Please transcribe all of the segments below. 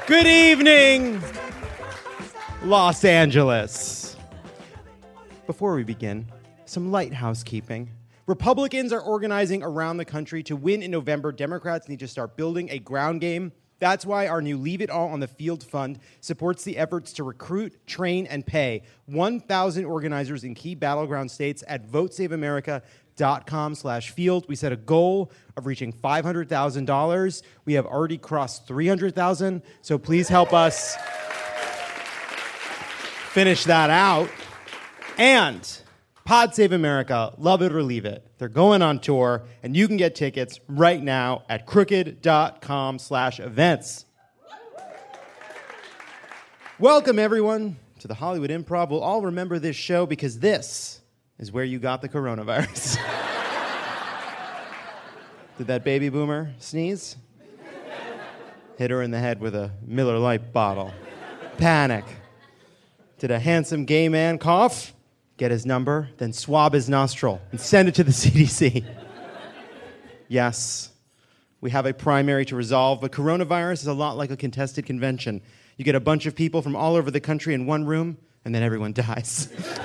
Good evening, Los Angeles. Before we begin, some light housekeeping. Republicans are organizing around the country to win in November. Democrats need to start building a ground game. That's why our new Leave It All on the Field fund supports the efforts to recruit, train, and pay 1,000 organizers in key battleground states at votesaveamerica.com/field. We set a goal of reaching $500,000. We have already crossed $300,000, so please help us finish that out. And Pod Save America, love it or leave it. They're going on tour, and you can get tickets right now at crooked.com/events. Welcome, everyone, to the Hollywood Improv. We'll all remember this show because this is where you got the coronavirus. Did that baby boomer sneeze? Hit her in the head with a Miller Lite bottle. Panic. Did a handsome gay man cough? Get his number, then swab his nostril and send it to the CDC. Yes, we have a primary to resolve, but coronavirus is a lot like a contested convention. You get a bunch of people from all over the country in one room, and then everyone dies.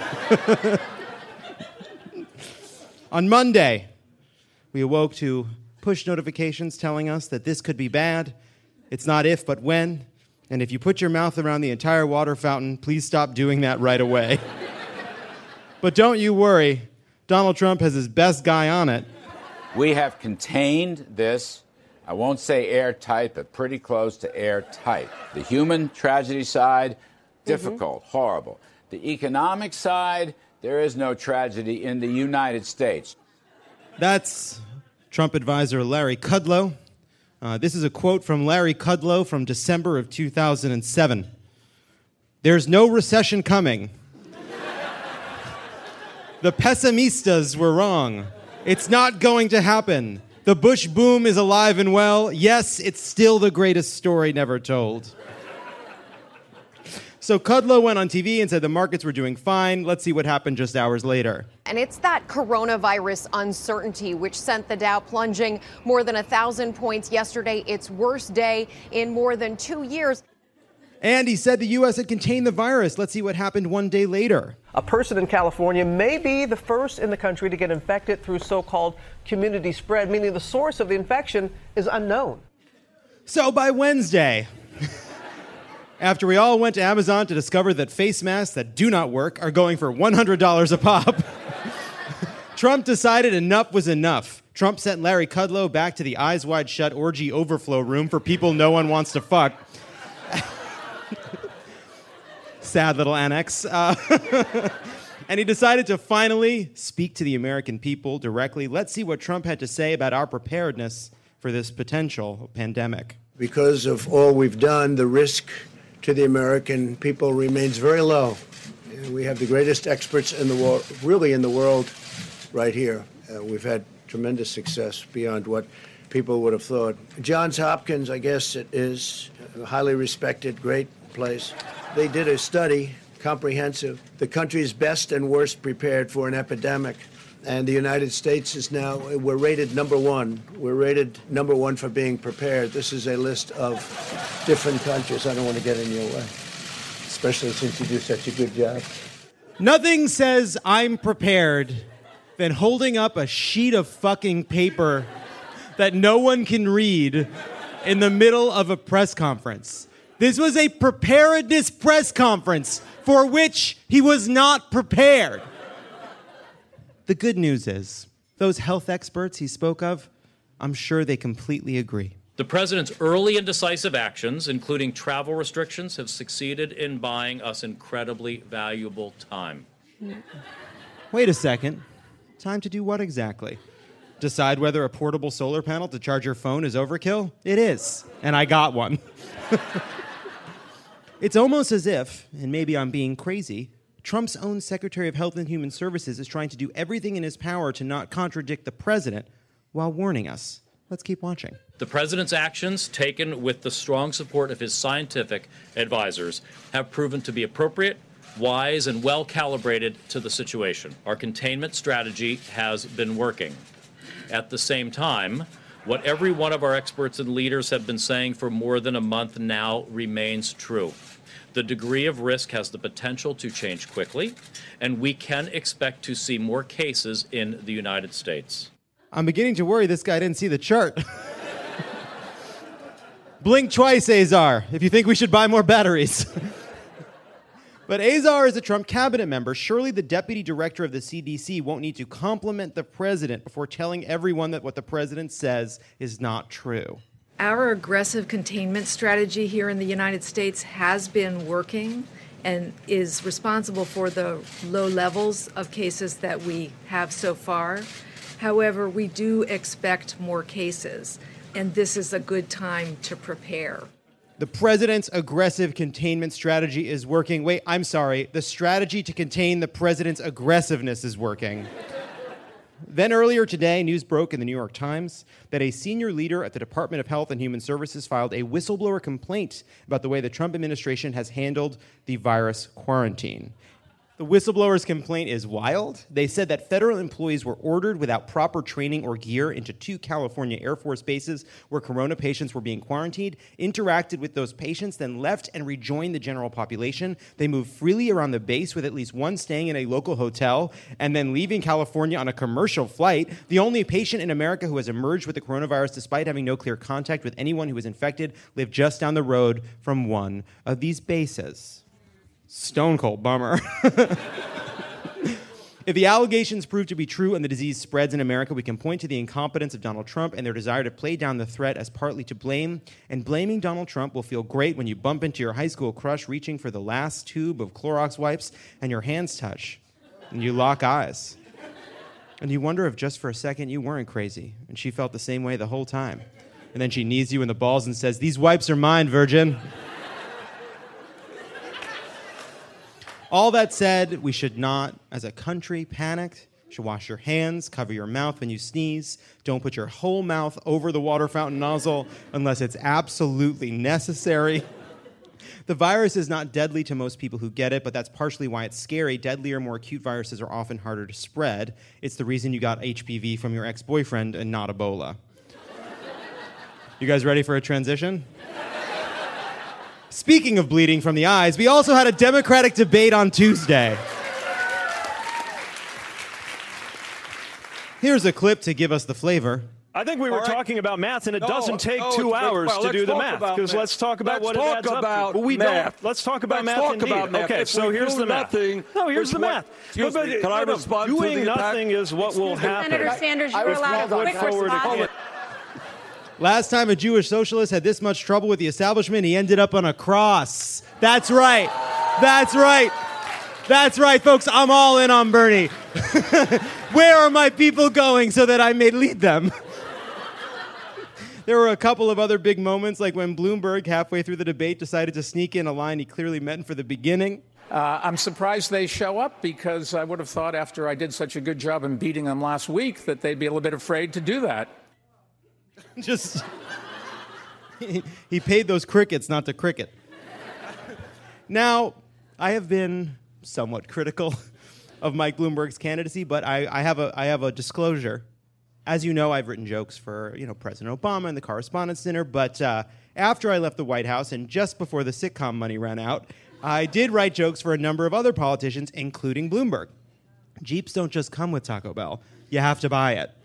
On Monday, we awoke to push notifications telling us that this could be bad. It's not if, but when. And if you put your mouth around the entire water fountain, please stop doing that right away. But don't you worry, Donald Trump has his best guy on it. We have contained this, I won't say airtight, but pretty close to airtight. The human tragedy side, difficult, horrible. The economic side, there is no tragedy in the United States. That's Trump advisor Larry Kudlow. This is a quote from Larry Kudlow from December of 2007. There's no recession coming. The pessimistas were wrong. It's not going to happen. The Bush boom is alive and well. Yes, it's still the greatest story never told. So Kudlow went on TV and said the markets were doing fine. Let's see what happened just hours later. And it's that coronavirus uncertainty which sent the Dow plunging more than 1,000 points yesterday, its worst day in more than 2 years. And he said the U.S. had contained the virus. Let's see what happened one day later. A person in California may be the first in the country to get infected through so-called community spread, meaning the source of the infection is unknown. So by Wednesday, after we all went to Amazon to discover that face masks that do not work are going for $100 a pop, Trump decided enough was enough. Trump sent Larry Kudlow back to the Eyes Wide Shut orgy overflow room for people no one wants to fuck. Sad little annex. And he decided to finally speak to the American people directly. Let's see what Trump had to say about our preparedness for this potential pandemic. Because of all we've done, the risk to the American people remains very low. We have the greatest experts in the world, really in the world, right here. We've had tremendous success beyond what people would have thought. Johns Hopkins, I guess it is, a highly respected, great place. They did a study, comprehensive, the country's best and worst prepared for an epidemic. And the United States is now, we're rated number one. We're rated number one for being prepared. This is a list of different countries. I don't want to get in your way, especially since you do such a good job. Nothing says I'm prepared than holding up a sheet of fucking paper that no one can read in the middle of a press conference. This was a preparedness press conference for which he was not prepared. The good news is, those health experts he spoke of, I'm sure they completely agree. The president's early and decisive actions, including travel restrictions, have succeeded in buying us incredibly valuable time. Wait a second. Time to do what exactly? Decide whether a portable solar panel to charge your phone is overkill? It is, and I got one. It's almost as if, and maybe I'm being crazy, Trump's own Secretary of Health and Human Services is trying to do everything in his power to not contradict the president while warning us. Let's keep watching. The president's actions, taken with the strong support of his scientific advisors, have proven to be appropriate, wise, and well-calibrated to the situation. Our containment strategy has been working. At the same time, What every one of our experts and leaders have been saying for more than a month now remains true. The degree of risk has the potential to change quickly, and we can expect to see more cases in the United States. I'm beginning to worry this guy didn't see the chart. Blink twice, Azar, if you think we should buy more batteries. But Azar is a Trump cabinet member. Surely the deputy director of the CDC won't need to compliment the president before telling everyone that what the president says is not true. Our aggressive containment strategy here in the United States has been working and is responsible for the low levels of cases that we have so far. However, we do expect more cases, and this is a good time to prepare. The president's aggressive containment strategy is working. Wait, I'm sorry. The strategy to contain the president's aggressiveness is working. Then earlier today, news broke in the New York Times that a senior leader at the Department of Health and Human Services filed a whistleblower complaint about the way the Trump administration has handled the virus quarantine. The whistleblower's complaint is wild. They said that federal employees were ordered without proper training or gear into 2 California Air Force bases where corona patients were being quarantined, interacted with those patients, then left and rejoined the general population. They moved freely around the base with at least one staying in a local hotel and then leaving California on a commercial flight. The only patient in America who has emerged with the coronavirus despite having no clear contact with anyone who was infected lived just down the road from one of these bases. Stone cold bummer. If the allegations prove to be true and the disease spreads in America, we can point to the incompetence of Donald Trump and their desire to play down the threat as partly to blame. And blaming Donald Trump will feel great when you bump into your high school crush reaching for the last tube of Clorox wipes and your hands touch and you lock eyes. And you wonder if just for a second you weren't crazy and she felt the same way the whole time. And then she knees you in the balls and says, "These wipes are mine, virgin." All that said, we should not, as a country, panic. You should wash your hands, cover your mouth when you sneeze. Don't put your whole mouth over the water fountain nozzle unless it's absolutely necessary. The virus is not deadly to most people who get it, but that's partially why it's scary. Deadlier, more acute viruses are often harder to spread. It's the reason you got HPV from your ex-boyfriend and not Ebola. You guys ready for a transition? Speaking of bleeding from the eyes, we also had a Democratic debate on Tuesday. Here's a clip to give us the flavor. I think we were talking about math, and it doesn't take 2 hours to do the math. Because let's talk about what it adds up to. But we don't. Let's talk about math indeed. Okay, so here's the math. No, here's the math. Excuse me, can I respond to the doing nothing is what will happen. Senator Sanders, you're allowed a quick response. Last time a Jewish socialist had this much trouble with the establishment, he ended up on a cross. That's right. That's right. That's right, folks. I'm all in on Bernie. Where are my people going so that I may lead them? There were a couple of other big moments, like when Bloomberg, halfway through the debate, decided to sneak in a line he clearly meant for the beginning. I'm surprised they show up because I would have thought after I did such a good job in beating them last week that they'd be a little bit afraid to do that. Just, he paid those crickets not to cricket. Now, I have been somewhat critical of Mike Bloomberg's candidacy, but I have a disclosure. As you know, I've written jokes for President Obama and the Correspondents' Dinner, but after I left the White House and just before the sitcom money ran out, I did write jokes for a number of other politicians, including Bloomberg. Jeeps don't just come with Taco Bell. You have to buy it.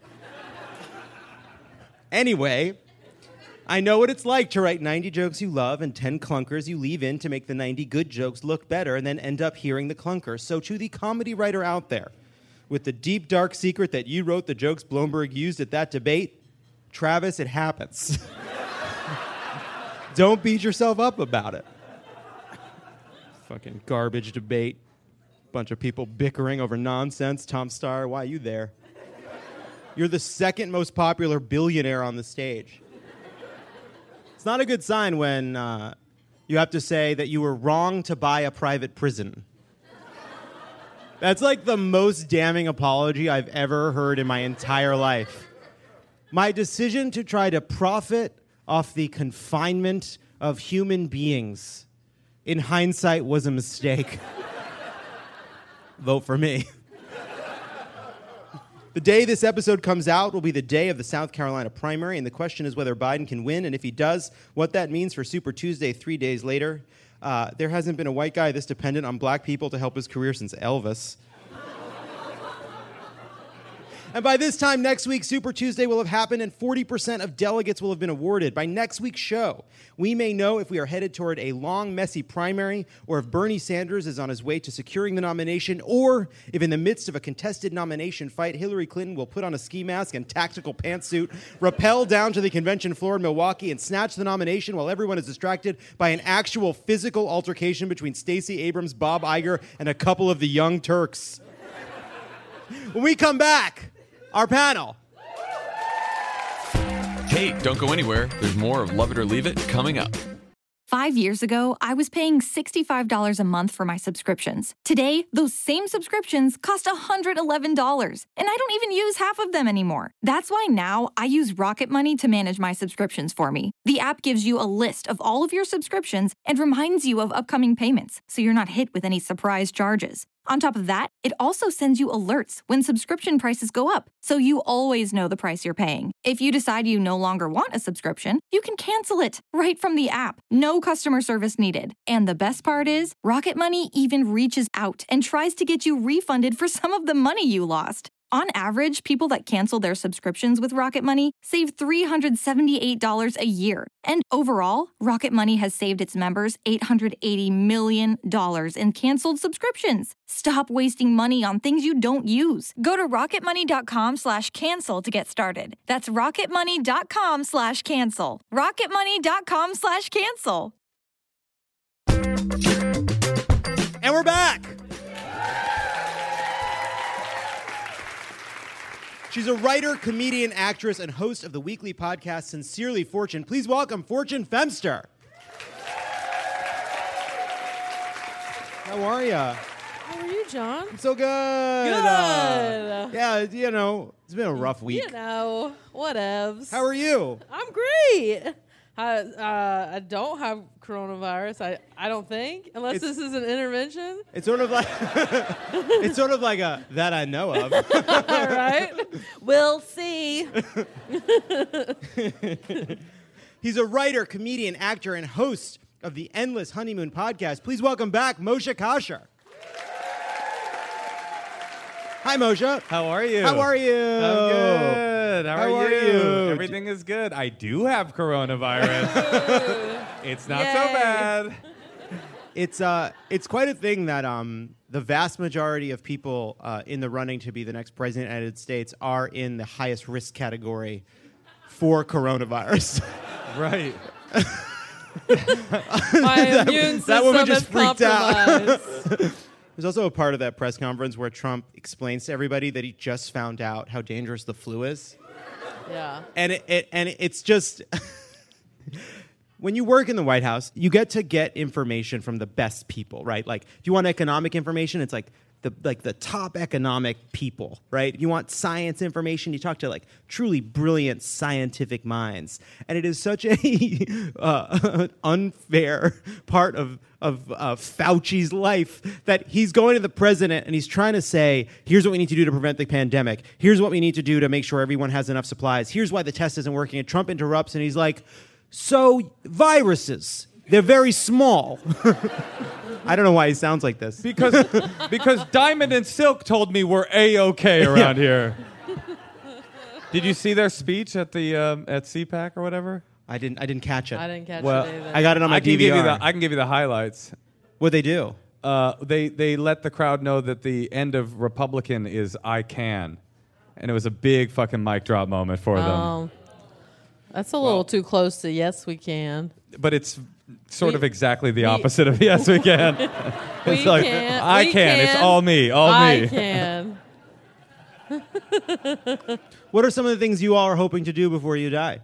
Anyway, I know what it's like to write 90 jokes you love and 10 clunkers you leave in to make the 90 good jokes look better and then end up hearing the clunkers. So to the comedy writer out there, with the deep, dark secret that you wrote the jokes Bloomberg used at that debate, Travis, it happens. Don't beat yourself up about it. Fucking garbage debate. Bunch of people bickering over nonsense. Tom Steyer, why are you there? You're the second most popular billionaire on the stage. It's not a good sign when you have to say that you were wrong to buy a private prison. That's like the most damning apology I've ever heard in my entire life. My decision to try to profit off the confinement of human beings, in hindsight, was a mistake. Vote for me. The day this episode comes out will be the day of the South Carolina primary, and the question is whether Biden can win, and if he does, what that means for Super Tuesday 3 days later. There hasn't been a white guy this dependent on black people to help his career since Elvis. And by this time next week, Super Tuesday will have happened and 40% of delegates will have been awarded. By next week's show, we may know if we are headed toward a long, messy primary, or if Bernie Sanders is on his way to securing the nomination, or if in the midst of a contested nomination fight, Hillary Clinton will put on a ski mask and tactical pantsuit, rappel down to the convention floor in Milwaukee, and snatch the nomination while everyone is distracted by an actual physical altercation between Stacey Abrams, Bob Iger, and a couple of the Young Turks. When we come back, our panel. Hey, don't go anywhere. There's more of Love It or Leave It coming up. 5 years ago, I was paying $65 a month for my subscriptions. Today, those same subscriptions cost $111, and I don't even use half of them anymore. That's why now I use Rocket Money to manage my subscriptions for me. The app gives you a list of all of your subscriptions and reminds you of upcoming payments, so you're not hit with any surprise charges. On top of that, it also sends you alerts when subscription prices go up, so you always know the price you're paying. If you decide you no longer want a subscription, you can cancel it right from the app. No customer service needed. And the best part is, Rocket Money even reaches out and tries to get you refunded for some of the money you lost. On average, people that cancel their subscriptions with Rocket Money save $378 a year. And overall, Rocket Money has saved its members $880 million in canceled subscriptions. Stop wasting money on things you don't use. Go to rocketmoney.com/cancel to get started. That's rocketmoney.com/cancel. rocketmoney.com/cancel. And we're back. She's a writer, comedian, actress, and host of the weekly podcast Sincerely Fortune. Please welcome Fortune Femster. How are you? How are you, John? I'm so good. Good. Yeah, you know, it's been a rough week. You know, whatevs. How are you? I'm great. I don't have coronavirus. I don't think, unless this is an intervention. It's sort of like it's sort of like a that I know of. All right. We'll see. He's a writer, comedian, actor, and host of the Endless Honeymoon podcast. Please welcome back Moshe Kasher. Hi, Moshe. How are you? How are you? I'm good. How are you? you? Everything is good. I do have coronavirus. It's not so bad. It's quite a thing that the vast majority of people in the running to be the next president of the United States are in the highest risk category for coronavirus. Right. My immune system that woman just is freaked out. compromised. There's also a part of that press conference where Trump explains to everybody that he just found out how dangerous the flu is. Yeah. And it's just when you work in the White House, you get information from the best people, right? Like if you want economic information, it's like the top economic people, right? You want science information, you talk to like truly brilliant scientific minds. And it is such a unfair part of Fauci's life that he's going to the president and he's trying to say, here's what we need to do to prevent the pandemic. Here's what we need to do to make sure everyone has enough supplies. Here's why the test isn't working. And Trump interrupts and he's like, so viruses, they're very small. I don't know why he sounds like this. Because Diamond and Silk told me we're A-okay around here. Did you see their speech at the at CPAC or whatever? I didn't catch it. I didn't catch it either. I got it on my DVR. I can give you the highlights. What'd they do? They let the crowd know that the end of Republican is I can. And it was a big fucking mic drop moment for them. That's a little too close to yes, we can. But it's sort of exactly the opposite of yes, we can. It's like, I can. It's all me. All me. I can. What are some of the things you all are hoping to do before you die?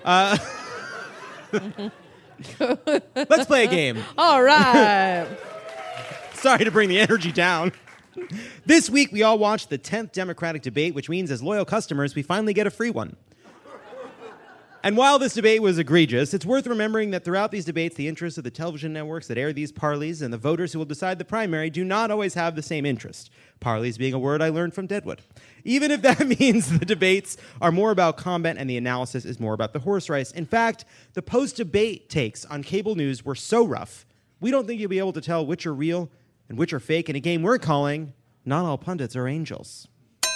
Let's play a game. All right. Sorry to bring the energy down. This week, we all watched the 10th Democratic debate, which means as loyal customers, we finally get a free one. And while this debate was egregious, it's worth remembering that throughout these debates, the interests of the television networks that air these parleys and the voters who will decide the primary do not always have the same interest. Parleys being a word I learned from Deadwood. Even if that means the debates are more about combat and the analysis is more about the horse race. In fact, the post-debate takes on cable news were so rough, we don't think you'll be able to tell which are real and which are fake in a game we're calling Not All Pundits Are Angels.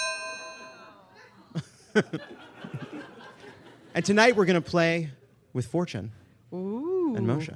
And tonight we're going to play with Fortune and Moshe.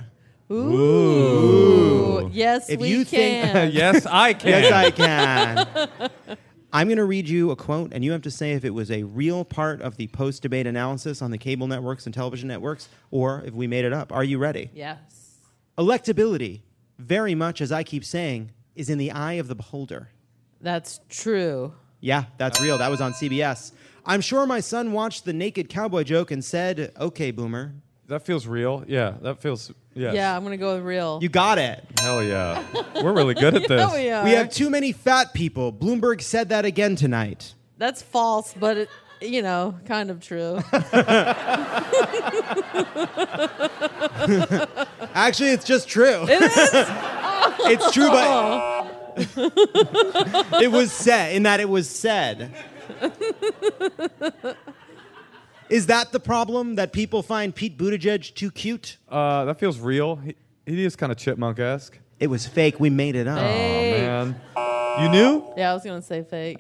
Ooh. Yes, If we you can. think, Yes, I can. yes, I can. I'm going to read you a quote, and you have to say if it was a real part of the post-debate analysis on the cable networks and television networks, or if we made it up. Are you ready? Yes. Electability, very much as I keep saying, is in the eye of the beholder. That's true. Yeah, that's real. That was on CBS. I'm sure my son watched the naked cowboy joke and said, okay, boomer. That feels real. Yeah, that feels, yes. Yeah, I'm going to go with real. You got it. Hell yeah. We're really good at this. Yeah, we are. We have too many fat people. Bloomberg said that again tonight. That's false, but, kind of true. Actually, it's just true. It is? It's true, but it was said, in that it was said. Is that the problem, that people find Pete Buttigieg too cute? That feels real. He is kind of chipmunk-esque. It was fake. We made it up. Fake. Oh, man. You knew? Yeah, I was going to say fake.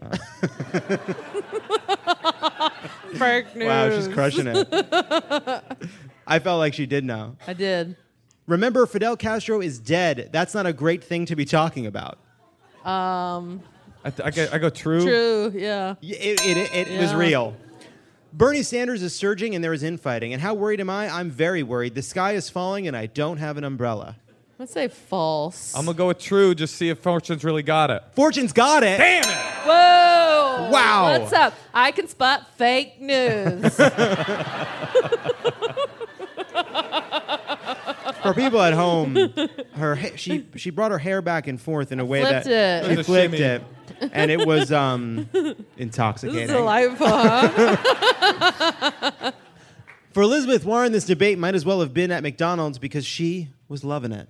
Fake news. Wow, she's crushing it. I felt like she did know. I did. Remember, Fidel Castro is dead. That's not a great thing to be talking about. I go true. True, yeah. It was real. Bernie Sanders is surging and there is infighting. And how worried am I? I'm very worried. The sky is falling and I don't have an umbrella. Let's say false. I'm going to go with true, just see if Fortune's really got it. Fortune's got it. Damn it! Whoa! Wow. What's up? I can spot fake news. For people at home, she brought her hair back and forth in a way flipped that it. she flipped it, and it was intoxicating. This is delightful, huh? For Elizabeth Warren, this debate might as well have been at McDonald's because she was loving it.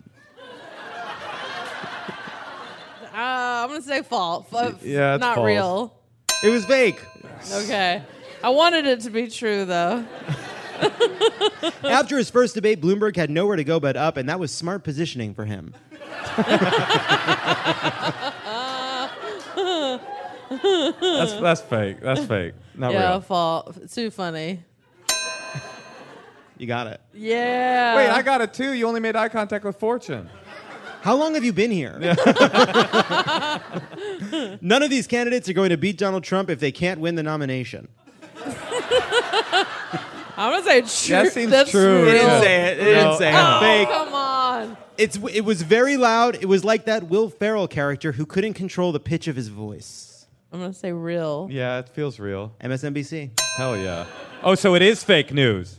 I'm going to say false. Yeah, it's not false. real. It was fake. Okay. I wanted it to be true, though. After his first debate, Bloomberg had nowhere to go but up, and that was smart positioning for him. That's fake. That's fake. Not yeah, real. false. It's too funny. You got it. Yeah. Wait, I got it too. You only made eye contact with Fortune. How long have you been here? None of these candidates are going to beat Donald Trump if they can't win the nomination. I'm going to say true. That seems That's true. Real. It didn't say it. It didn't say it. Oh, Fake. come on. It was very loud. It was like that Will Ferrell character who couldn't control the pitch of his voice. I'm going to say real. Yeah, it feels real. MSNBC. Hell yeah. Oh, so it is fake news.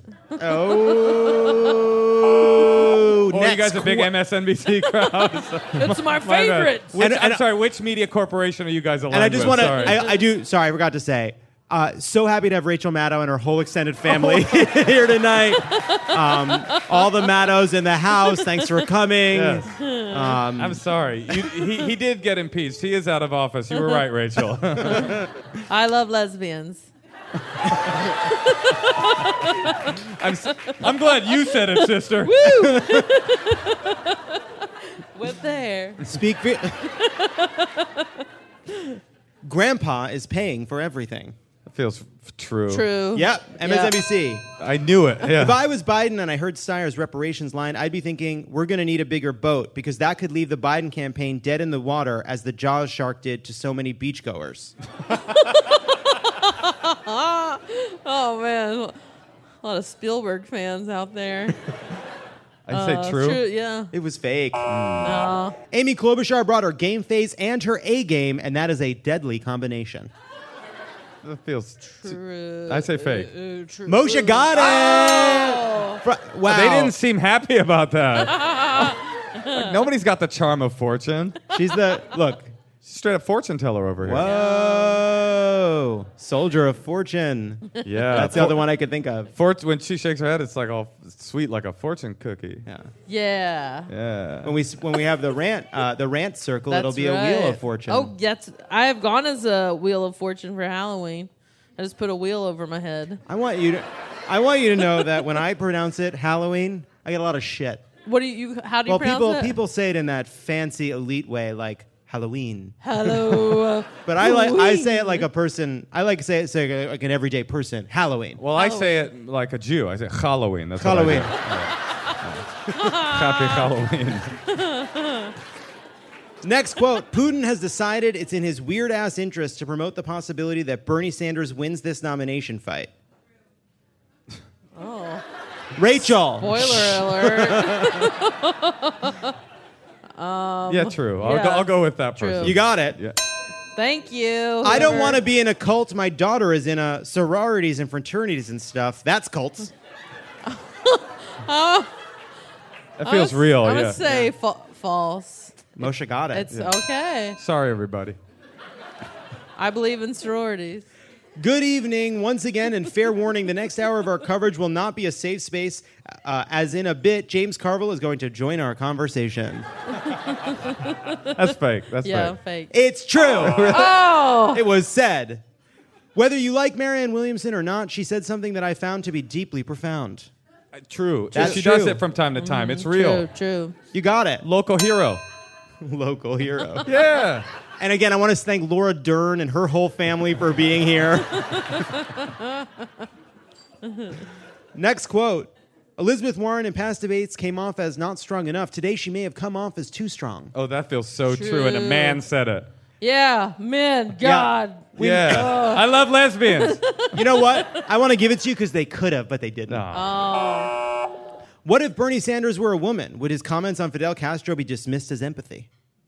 Oh, Oh, you guys a big MSNBC crowd? It's my favorite. I'm sorry, which media corporation are you guys aligned And I just with? want to, sorry, I forgot to say, so happy to have Rachel Maddow and her whole extended family here tonight. All the Maddows in the house, thanks for coming. Yes. I'm sorry. He did get impeached. He is out of office. You were right, Rachel. I love lesbians. I'm glad you said it, sister. Woo! With the hair. Speak for... Grandpa is paying for everything. That feels true. True. Yep, MSNBC. Yep. I knew it. Yeah. If I was Biden and I heard Steyer's reparations line, I'd be thinking, we're going to need a bigger boat because that could leave the Biden campaign dead in the water as the Jaws shark did to so many beachgoers. Oh, man. A lot of Spielberg fans out there. I say true. Yeah. It was fake. No. Amy Klobuchar brought her game face and her A game, and that is a deadly combination. That feels true. I say fake. True. Moshe got it! Oh. Wow. They didn't seem happy about that. Like, nobody's got the charm of Fortune. She's Straight up fortune teller over here. Whoa. Soldier of fortune. Yeah. That's the other one I could think of. When she shakes her head, it's like all sweet like a fortune cookie. Yeah. Yeah. Yeah. When we have the rant circle, That's it'll be right. a wheel of fortune. Oh, I have gone as a wheel of fortune for Halloween. I just put a wheel over my head. I want you to know that when I pronounce it Halloween, I get a lot of shit. How do you pronounce it? People say it in that fancy elite way, like Halloween. Hello. But I say it like a person. I like to say it like an everyday person. Halloween. Well, I say it like a Jew. I say Halloween. That's Halloween. Happy Halloween. Next quote. Putin has decided it's in his weird-ass interest to promote the possibility that Bernie Sanders wins this nomination fight. Oh. Rachel. Spoiler alert. Yeah, true. I'll go with that person. You got it. Yeah. Thank you. I don't want to be in a cult. My daughter is in a sororities and fraternities and stuff. That's cults. That feels real. I yeah. would say false. Moshe got it. It's okay. Sorry, everybody. I believe in sororities. Good evening. Once again, and fair warning, the next hour of our coverage will not be a safe space, as in a bit, James Carville is going to join our conversation. That's fake. That's fake. It's true. Oh! It was said. Whether you like Marianne Williamson or not, she said something that I found to be deeply profound. True. That's she true. does it from time to time. It's real. True. You got it. Local hero. Local hero. Yeah. And again, I want to thank Laura Dern and her whole family for being here. Next quote. Elizabeth Warren in past debates came off as not strong enough. Today, she may have come off as too strong. Oh, that feels so true. And a man said it. Yeah, men, God. I love lesbians. You know what? I want to give it to you because they could have, but they didn't. Oh. What if Bernie Sanders were a woman? Would his comments on Fidel Castro be dismissed as empathy?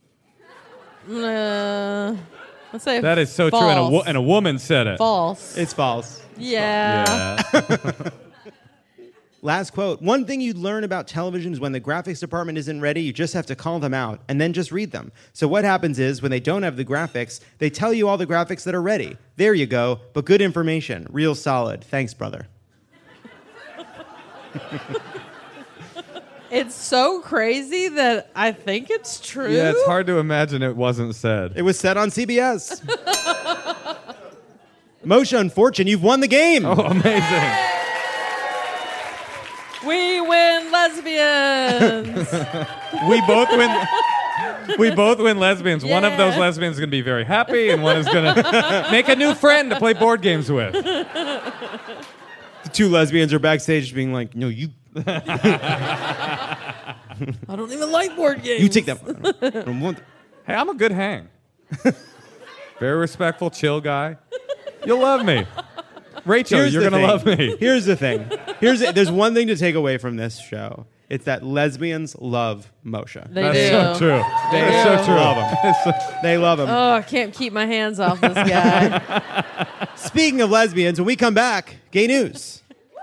Let's say that is so false. true, and a woman said it. False. It's false. Yeah. Last quote. One thing you'd learn about television is when the graphics department isn't ready, you just have to call them out and then just read them. So what happens is when they don't have the graphics, they tell you all the graphics that are ready. There you go, but good information. Real solid. Thanks, brother. It's so crazy that I think it's true. Yeah, it's hard to imagine it wasn't said. It was said on CBS. Moshe and Fortune, you've won the game. Oh, amazing. We win lesbians. We both win lesbians. Yeah. One of those lesbians is going to be very happy, and one is going to make a new friend to play board games with. The two lesbians are backstage being like, no, you... I don't even like board games. You take that one. Hey, I'm a good hang. Very respectful, chill guy. You'll love me. Rachel, you're going to love me. Here's the thing. There's one thing to take away from this show. It's that lesbians love Moshe. That's so true. They so true. Love him. They love him. Oh, I can't keep my hands off this guy. Speaking of lesbians, when we come back, gay news.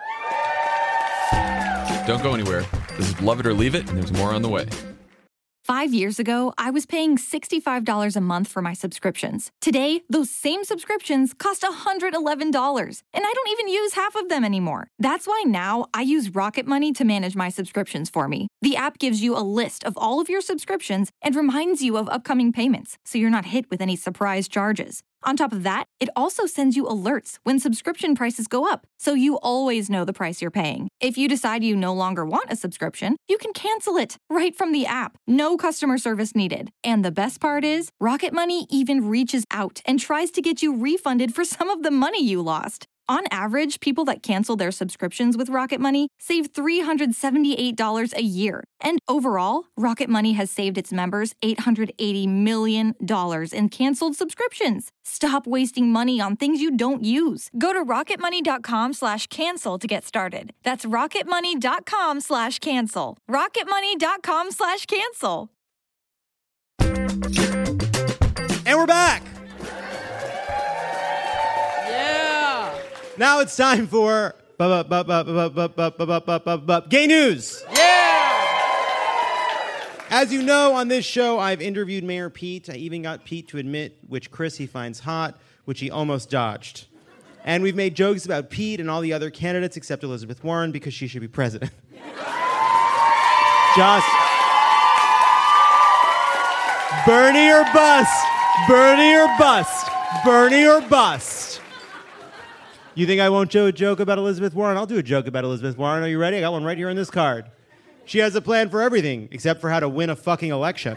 Don't go anywhere. This is Love It or Leave It, and there's more on the way. 5 years ago, I was paying $65 a month for my subscriptions. Today, those same subscriptions cost $111, and I don't even use half of them anymore. That's why now I use Rocket Money to manage my subscriptions for me. The app gives you a list of all of your subscriptions and reminds you of upcoming payments, so you're not hit with any surprise charges. On top of that, it also sends you alerts when subscription prices go up, so you always know the price you're paying. If you decide you no longer want a subscription, you can cancel it right from the app. No customer service needed. And the best part is, Rocket Money even reaches out and tries to get you refunded for some of the money you lost. On average, people that cancel their subscriptions with Rocket Money save $378 a year. And overall, Rocket Money has saved its members $880 million in canceled subscriptions. Stop wasting money on things you don't use. Go to rocketmoney.com/cancel to get started. That's rocketmoney.com/cancel. rocketmoney.com/cancel. And we're back. Now it's time for gay news. Yeah! As you know, on this show, I've interviewed Mayor Pete. I even got Pete to admit which Chris he finds hot, which he almost dodged. And we've made jokes about Pete and all the other candidates except Elizabeth Warren because she should be president. Just Bernie or bust. Bernie or bust. Bernie or bust. You think I won't do a joke about Elizabeth Warren? I'll do a joke about Elizabeth Warren. Are you ready? I got one right here on this card. She has a plan for everything except for how to win a fucking election.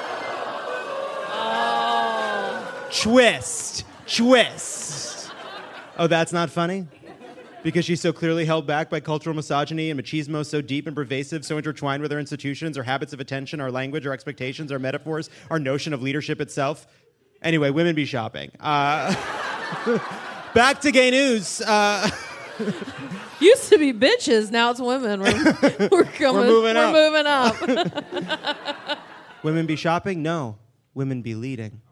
Twist. Twist. Oh, that's not funny? Because she's so clearly held back by cultural misogyny and machismo so deep and pervasive, so intertwined with our institutions, our habits of attention, our language, our expectations, our metaphors, our notion of leadership itself. Anyway, women be shopping. Back to gay news. Used to be bitches, now it's women. We're moving up. Women be shopping? No. Women be leading.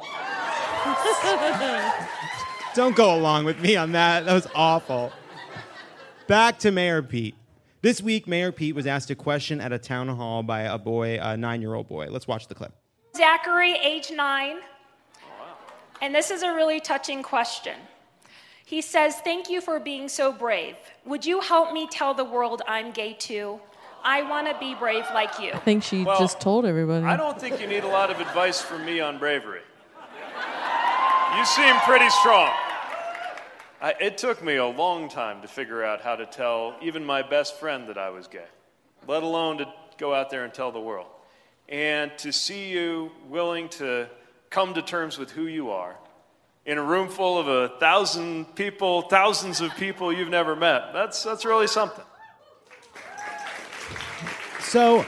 Don't go along with me on that. That was awful. Back to Mayor Pete. This week, Mayor Pete was asked a question at a town hall by a boy, a 9-year-old boy. Let's watch the clip. Zachary, age 9. And this is a really touching question. He says, "Thank you for being so brave. Would you help me tell the world I'm gay too? I want to be brave like you." I think she just told everybody. I don't think you need a lot of advice from me on bravery. You seem pretty strong. It took me a long time to figure out how to tell even my best friend that I was gay, let alone to go out there and tell the world. And to see you willing to come to terms with who you are in a room full of 1,000 people, thousands of people you've never met, that's really something. So,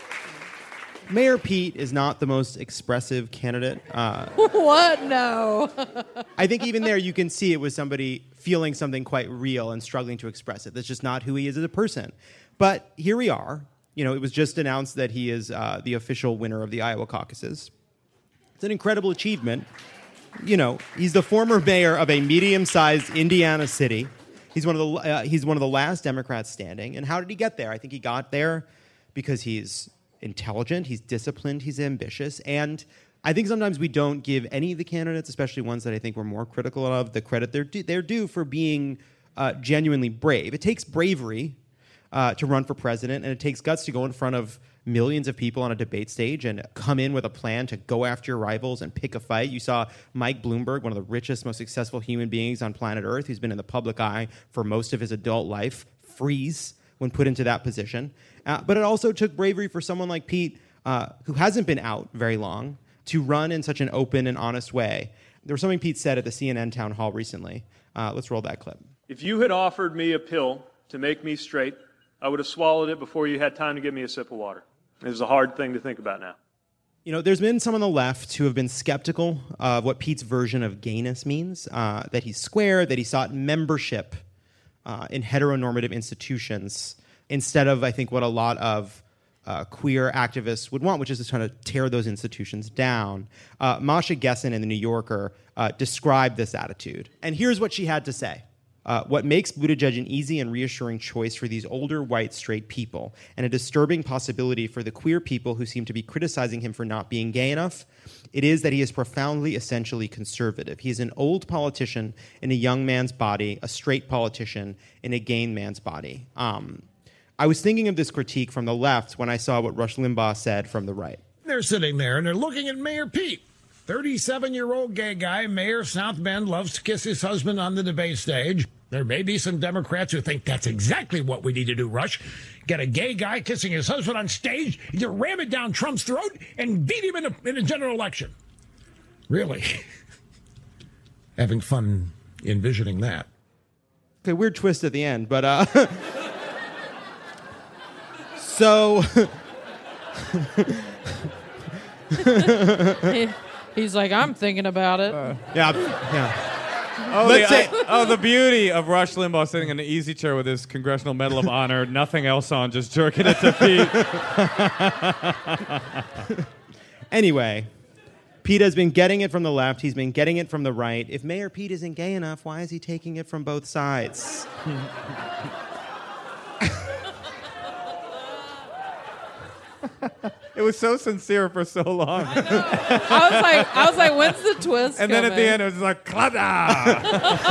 Mayor Pete is not the most expressive candidate. What? No. I think even there you can see it was somebody feeling something quite real and struggling to express it. That's just not who he is as a person. But here we are. You know, it was just announced that he is the official winner of the Iowa caucuses. It's an incredible achievement. You know, he's the former mayor of a medium-sized Indiana city. He's one of the last Democrats standing. And how did he get there? I think he got there because he's intelligent, he's disciplined, he's ambitious, and I think sometimes we don't give any of the candidates, especially ones that I think we're more critical of, the credit they're due for being genuinely brave. It takes bravery to run for president, and it takes guts to go in front of millions of people on a debate stage and come in with a plan to go after your rivals and pick a fight. You saw Mike Bloomberg, one of the richest, most successful human beings on planet Earth, who's been in the public eye for most of his adult life, freeze when put into that position. But it also took bravery for someone like Pete, who hasn't been out very long, to run in such an open and honest way. There was something Pete said at the CNN town hall recently. Let's roll that clip. If you had offered me a pill to make me straight, I would have swallowed it before you had time to give me a sip of water. It was a hard thing to think about now. You know, there's been some on the left who have been skeptical of what Pete's version of gayness means, that he's square, that he sought membership in heteronormative institutions instead of, I think, what a lot of queer activists would want, which is to try to tear those institutions down. Masha Gessen in The New Yorker described this attitude. And here's what she had to say. What makes Buttigieg an easy and reassuring choice for these older, white, straight people, and a disturbing possibility for the queer people who seem to be criticizing him for not being gay enough, it is that he is profoundly, essentially conservative. He is an old politician in a young man's body, a straight politician in a gay man's body. I was thinking of this critique from the left when I saw what Rush Limbaugh said from the right. They're sitting there and they're looking at Mayor Pete. 37-year-old gay guy, Mayor South Bend, loves to kiss his husband on the debate stage. There may be some Democrats who think that's exactly what we need to do, Rush. Get a gay guy kissing his husband on stage, you ram it down Trump's throat, and beat him in a general election. Really? Having fun envisioning that. Okay, weird twist at the end, but so He's like, I'm thinking about it. Yeah. The beauty of Rush Limbaugh sitting in an easy chair with his Congressional Medal of Honor, nothing else on, just jerking it to Pete. Anyway, Pete has been getting it from the left. He's been getting it from the right. If Mayor Pete isn't gay enough, why is he taking it from both sides? It was so sincere for so long. I was like, when's the twist? And then at the end, it was like, Klada!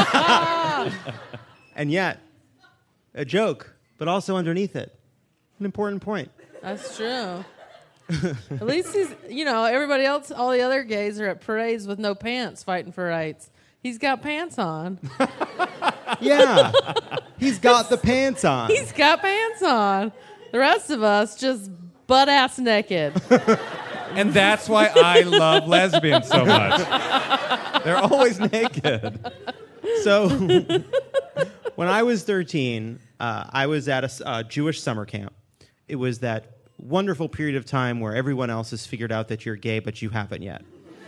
And yet, a joke, but also underneath it, an important point. That's true. At least he's, everybody else, all the other gays are at parades with no pants fighting for rights. He's got pants on. Yeah. He's got the pants on. He's got pants on. The rest of us just butt-ass naked. And that's why I love lesbians so much. They're always naked. So, when I was 13, I was at a Jewish summer camp. It was that wonderful period of time where everyone else has figured out that you're gay, but you haven't yet.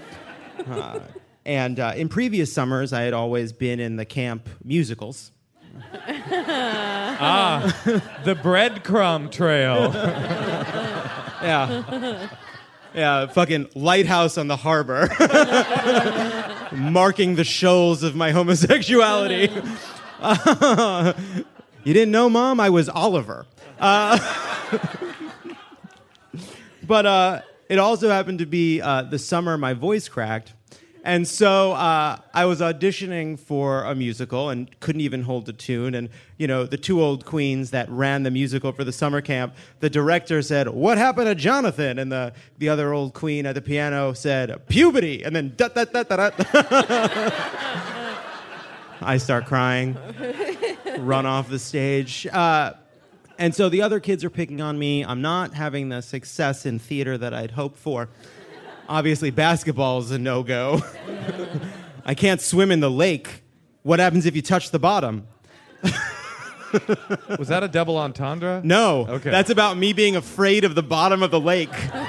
And in previous summers, I had always been in the camp musicals. The breadcrumb trail. Yeah, fucking lighthouse on the harbor. Marking the shoals of my homosexuality. You didn't know, Mom? I was Oliver. But it also happened to be the summer my voice cracked. And so I was auditioning for a musical and couldn't even hold a tune. And, the two old queens that ran the musical for the summer camp, the director said, "What happened to Jonathan?" And the other old queen at the piano said, "Puberty." And then, da-da-da-da-da. I start crying, run off the stage. And so the other kids are picking on me. I'm not having the success in theater that I'd hoped for. Obviously, basketball is a no-go. I can't swim in the lake. What happens if you touch the bottom? Was that a double entendre? No. Okay. That's about me being afraid of the bottom of the lake.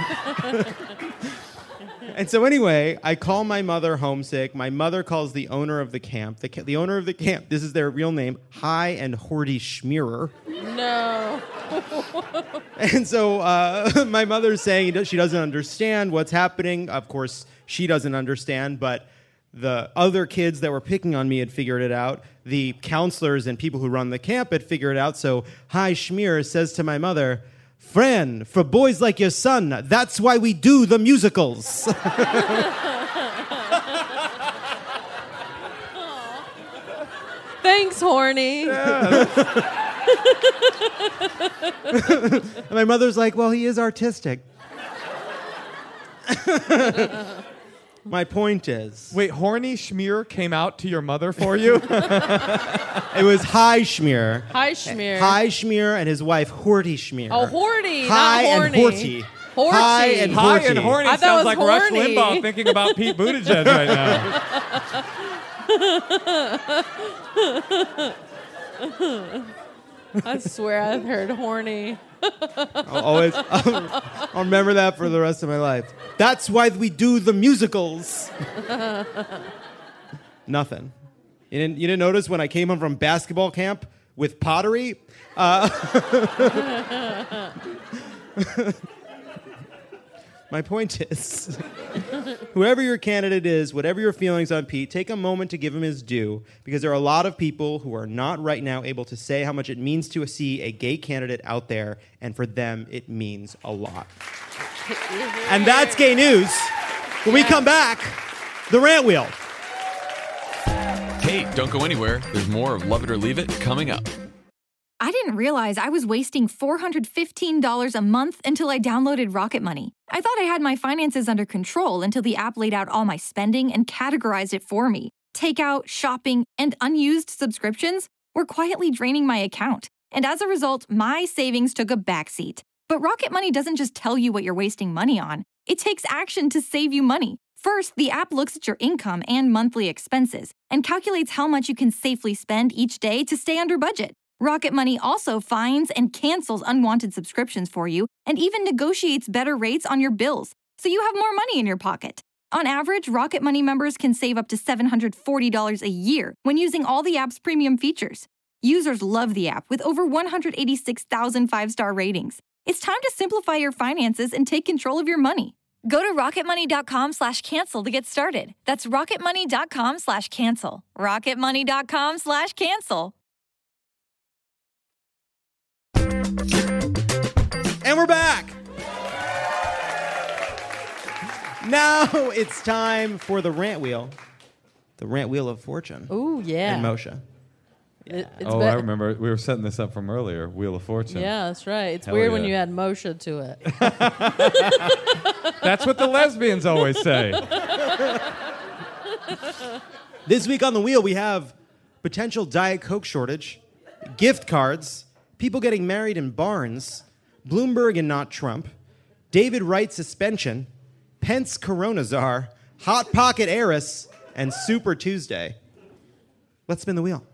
And so anyway, I call my mother homesick. My mother calls the owner of the camp. The owner of the camp, this is their real name, High and Horty Schmierer. No. And so my mother's saying she doesn't understand what's happening. Of course, she doesn't understand, but the other kids that were picking on me had figured it out. The counselors and people who run the camp had figured it out. So High Schmierer says to my mother, "Fran, for boys like your son, that's why we do the musicals." Thanks, horny. And my mother's like, "Well, he is artistic." My point is... Wait, Horny Schmear came out to your mother for you? It was High Schmear. High Schmear. High Schmear and his wife, Horty Schmear. Oh, Horty, High not and horny. Horty. Horty. High and High Horty. and Horny I thought sounds it like was Rush horny. Limbaugh thinking about Pete Buttigieg right now. I swear I've heard horny. I'll remember that for the rest of my life. That's why we do the musicals. Nothing. You didn't notice when I came home from basketball camp with pottery? My point is, whoever your candidate is, whatever your feelings on Pete, take a moment to give him his due, because there are a lot of people who are not right now able to say how much it means to see a gay candidate out there, and for them, it means a lot. And that's gay news. When we come back, the rant wheel. Hey, don't go anywhere. There's more of Love It or Leave It coming up. I didn't realize I was wasting $415 a month until I downloaded Rocket Money. I thought I had my finances under control until the app laid out all my spending and categorized it for me. Takeout, shopping, and unused subscriptions were quietly draining my account. And as a result, my savings took a backseat. But Rocket Money doesn't just tell you what you're wasting money on. It takes action to save you money. First, the app looks at your income and monthly expenses and calculates how much you can safely spend each day to stay under budget. Rocket Money also finds and cancels unwanted subscriptions for you and even negotiates better rates on your bills, so you have more money in your pocket. On average, Rocket Money members can save up to $740 a year when using all the app's premium features. Users love the app with over 186,000 five-star ratings. It's time to simplify your finances and take control of your money. Go to rocketmoney.com/cancel to get started. That's rocketmoney.com/cancel. rocketmoney.com/cancel. And we're back. Now it's time for the rant wheel. The rant wheel of fortune. Ooh, yeah. And Moshe. I remember. We were setting this up from earlier. Wheel of Fortune. Yeah, that's right. It's Hell weird when yeah. you add Moshe to it. That's what the lesbians always say. This week on the wheel, we have potential Diet Coke shortage, gift cards, people getting married in barns, Bloomberg and not Trump, David Wright suspension, Pence Corona czar, Hot Pocket heiress, and Super Tuesday. Let's spin the wheel.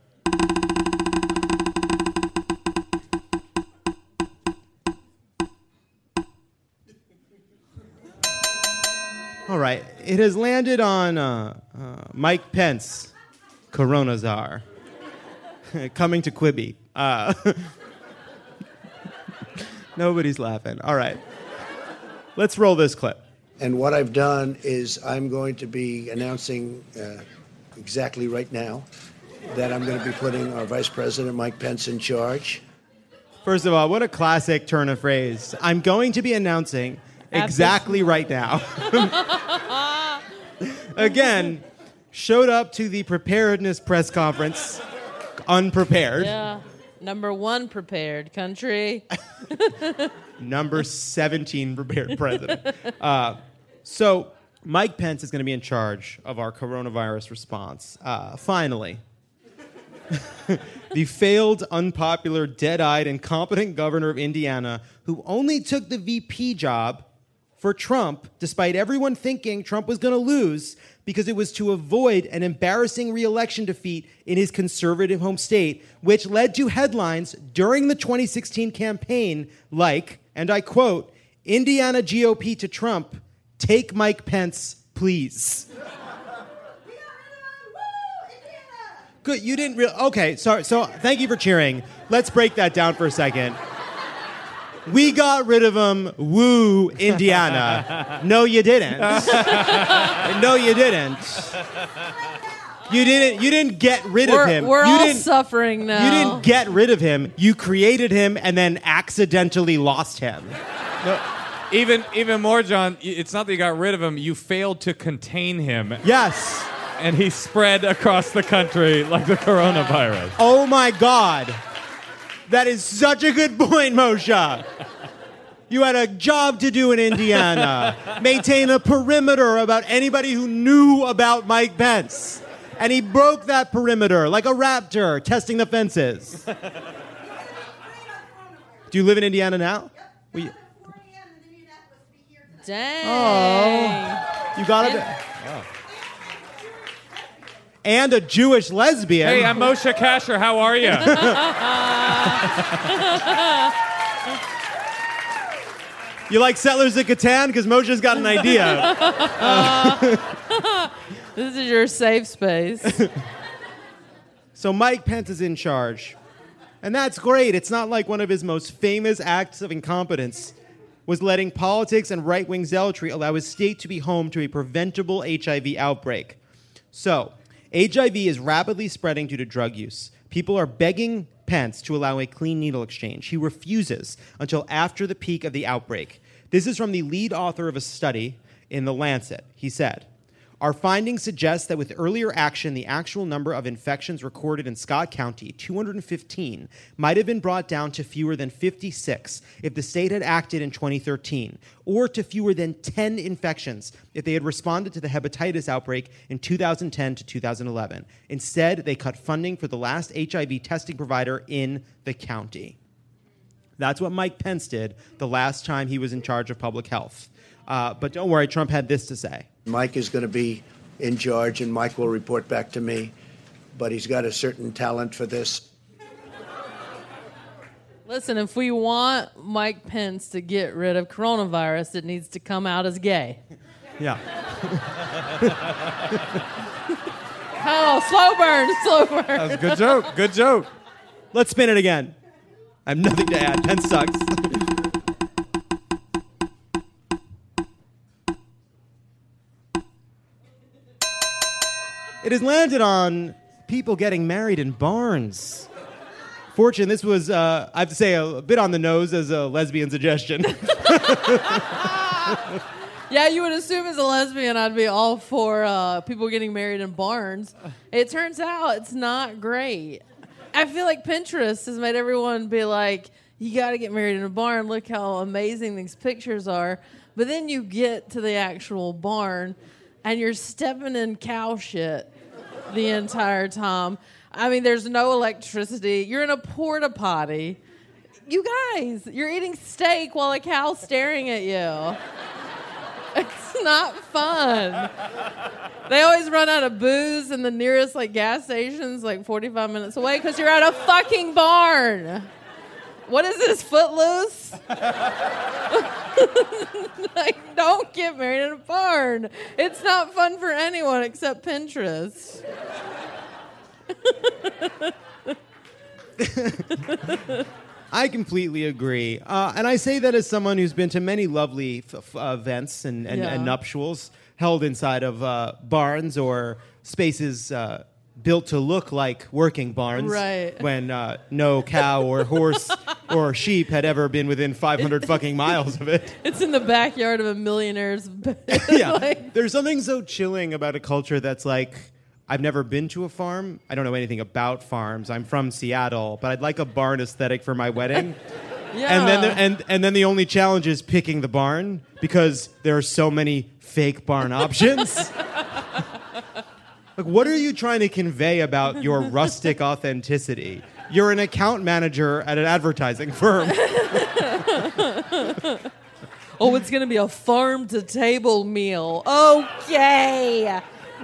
All right, it has landed on Mike Pence, Corona czar, coming to Quibi. Nobody's laughing. All right, let's roll this clip. And what I've done is I'm going to be announcing exactly right now that I'm going to be putting our Vice President, Mike Pence, in charge. First of all, what a classic turn of phrase. I'm going to be announcing exactly right now. Again, showed up to the preparedness press conference unprepared. Yeah. Number 1 prepared country. Number 17 prepared president. So Mike Pence is going to be in charge of our coronavirus response. Finally. The failed, unpopular, dead-eyed, incompetent governor of Indiana who only took the VP job for Trump, despite everyone thinking Trump was going to lose, because it was to avoid an embarrassing re-election defeat in his conservative home state, which led to headlines during the 2016 campaign like, and I quote, Indiana GOP to Trump, take Mike Pence, please. Good, you didn't okay, so thank you for cheering. Let's break that down for a second. We got rid of him, woo, Indiana. No, you didn't. No, you didn't. You didn't get rid of him. We're all suffering now. You didn't get rid of him. You created him and then accidentally lost him. No, even more, John, it's not that you got rid of him. You failed to contain him. Yes. And he spread across the country like the coronavirus. Oh, my God. That is such a good point, Moshe. You had a job to do in Indiana. Maintain a perimeter about anybody who knew about Mike Pence. And he broke that perimeter like a raptor testing the fences. Do you live in Indiana now? Dang. Oh. You got it? Oh. And a Jewish lesbian. Hey, I'm Moshe Kasher. How are you? You like Settlers of Catan? Because Moshe's got an idea. This is your safe space. So Mike Pence is in charge. And that's great. It's not like one of his most famous acts of incompetence was letting politics and right-wing zealotry allow his state to be home to a preventable HIV outbreak. So, HIV is rapidly spreading due to drug use. People are begging Pence to allow a clean needle exchange. He refuses until after the peak of the outbreak. This is from the lead author of a study in The Lancet. He said, our findings suggest that with earlier action, the actual number of infections recorded in Scott County, 215, might have been brought down to fewer than 56 if the state had acted in 2013, or to fewer than 10 infections if they had responded to the hepatitis outbreak in 2010 to 2011. Instead, they cut funding for the last HIV testing provider in the county. That's what Mike Pence did the last time he was in charge of public health. But don't worry, Trump had this to say. Mike is going to be in charge, and Mike will report back to me. But he's got a certain talent for this. Listen, if we want Mike Pence to get rid of coronavirus, it needs to come out as gay. Yeah. Oh, slow burn. That was a good joke. Good joke. Let's spin it again. I have nothing to add. Pence sucks. It has landed on people getting married in barns. Fortune, this was, I have to say, a bit on the nose as a lesbian suggestion. Yeah, you would assume as a lesbian I'd be all for people getting married in barns. It turns out it's not great. I feel like Pinterest has made everyone be like, you got to get married in a barn. Look how amazing these pictures are. But then you get to the actual barn and you're stepping in cow shit the entire time. I mean, there's no electricity. You're in a porta potty. You guys, you're eating steak while a cow's staring at you. It's not fun. They always run out of booze and the nearest gas station's 45 minutes away because you're at a fucking barn. What is this, Footloose? Don't get married in a barn. It's not fun for anyone except Pinterest. I completely agree. And I say that as someone who's been to many lovely events and nuptials held inside of barns or spaces built to look like working barns, right, when no cow or horse or sheep had ever been within 500 fucking miles of it. It's in the backyard of a millionaire's Yeah. There's something so chilling about a culture that's I've never been to a farm. I don't know anything about farms. I'm from Seattle, but I'd like a barn aesthetic for my wedding. Yeah. And then the only challenge is picking the barn because there are so many fake barn options. What are you trying to convey about your rustic authenticity? You're an account manager at an advertising firm. Oh, it's going to be a farm-to-table meal. Okay.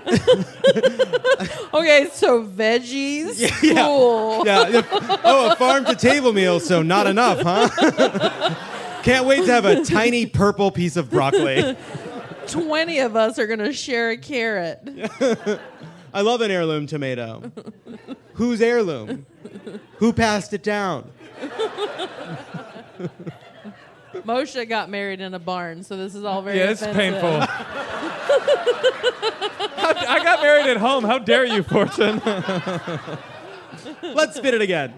Okay, so veggies? Yeah. Cool. Yeah. Oh, a farm-to-table meal, so not enough, huh? Can't wait to have a tiny purple piece of broccoli. 20 of us are going to share a carrot. I love an heirloom tomato. Whose heirloom? Who passed it down? Moshe got married in a barn, so this is all very it's offensive. painful. I got married at home. How dare you, Fortune? Let's spin it again.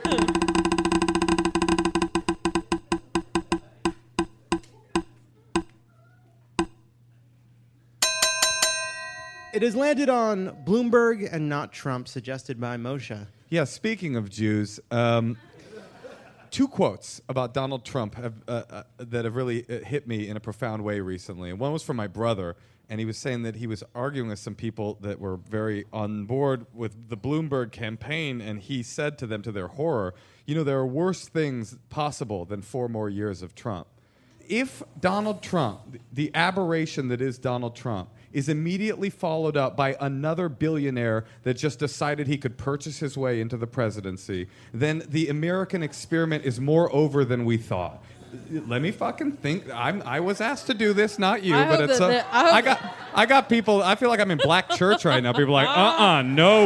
It has landed on Bloomberg and not Trump, suggested by Moshe. Yeah, speaking of Jews, two quotes about Donald Trump that have really hit me in a profound way recently. And one was from my brother, and he was saying that he was arguing with some people that were very on board with the Bloomberg campaign, and he said to them, to their horror, there are worse things possible than 4 more years of Trump. If Donald Trump, the aberration that is Donald Trump, is immediately followed up by another billionaire that just decided he could purchase his way into the presidency, then the American experiment is more over than we thought. Let me fucking think. I was asked to do this, not you, but it's I got people. I feel like I'm in black church right now. People are like,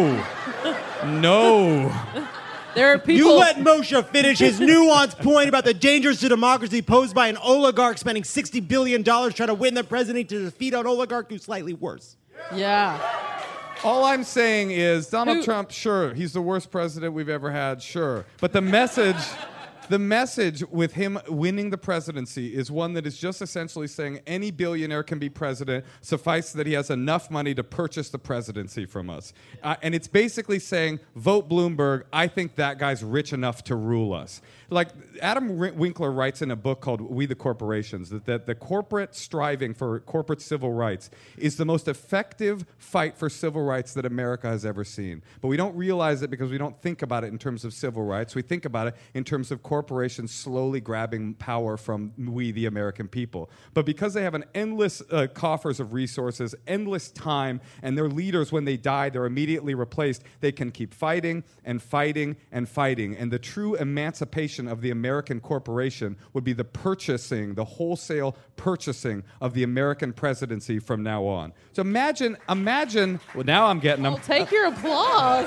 no. There are people. You let Moshe finish his nuanced point about the dangers to democracy posed by an oligarch spending $60 billion trying to win the presidency to defeat an oligarch who's slightly worse. Yeah. All I'm saying is Donald Trump, sure, he's the worst president we've ever had, sure. But the message with him winning the presidency is one that is just essentially saying any billionaire can be president, suffice that he has enough money to purchase the presidency from us. And it's basically saying, vote Bloomberg, I think that guy's rich enough to rule us. Like Adam Winkler writes in a book called We the Corporations that the corporate striving for corporate civil rights is the most effective fight for civil rights that America has ever seen. But we don't realize it because we don't think about it in terms of civil rights. We think about it in terms of corporations slowly grabbing power from we, the American people. But because they have an endless coffers of resources, endless time, and their leaders, when they die, they're immediately replaced, they can keep fighting and fighting and fighting. And the true emancipation of the American corporation would be the wholesale purchasing of the American presidency from now on. So imagine, well, now I'm getting them. Well, take your applause.